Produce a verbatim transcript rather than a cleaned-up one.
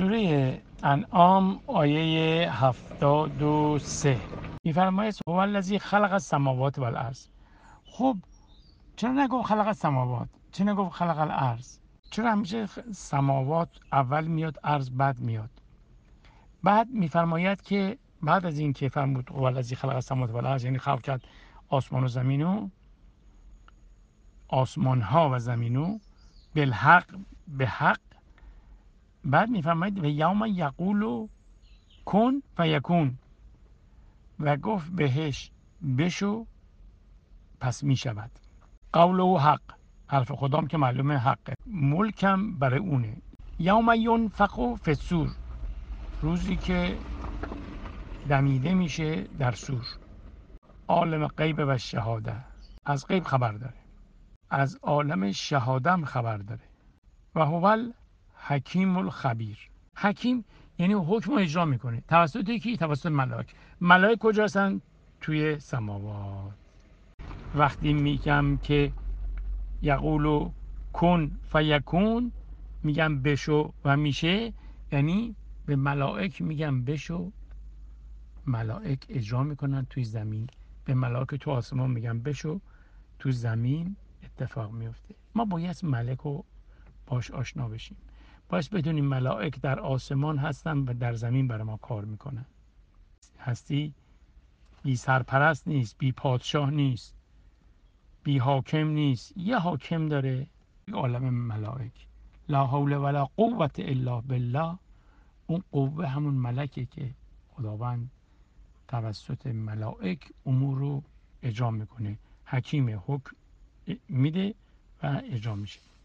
سوره انعام آیه هفتاد و سه میفرماید هو الذی خلق السماوات و الارض. خب چرا نگفت خلق السماوات؟ چرا نگفت خلق الارض؟ چرا همیشه سماوات اول میاد ارض بعد میاد؟ بعد میفرماید که بعد از این که فرمود هو الذی خلق السماوات و الارض، یعنی خلق کرد آسمان و زمینو، آسمان ها و زمینو بالحق، به حق. بعد میفرماید و یوم یقول کن فیکون، و گفت بهش بشو پس میشود. قوله حق، حرف خدام که معلومه حقه، ملکم برای اونه. یوم ینفخ فی الصور، روزی که دمیده میشه در صور. عالم غیب و شهاده، از غیب خبر داره، از عالم شهاده خبر داره. و هو الحکیم الخبیر. حکیم یعنی حکم رو اجرا میکنه. توسط کی؟ توسط ملائک. ملائک کجا هستن؟ توی سماوات. وقتی میگم که یقولو کن فیکون، میگم بشو و میشه، یعنی به ملائک میگم بشو، ملائک اجرا میکنن توی زمین. به ملائک تو آسمان میگم بشو، تو زمین اتفاق میفته. ما باید ملک رو باش آشنا بشیم. باید بدونیم ملائک در آسمان هستن و در زمین برای ما کار میکنن. هستی بی سرپرست نیست، بی پادشاه نیست، بی حاکم نیست. یه حاکم داره، عالم ملائک. لا حول ولا قوت الا بالله. اون قوه همون ملکه که خداوند توسط ملائک امور رو اجرا میکنه. حکیم، حکم میده و اجرا میشه.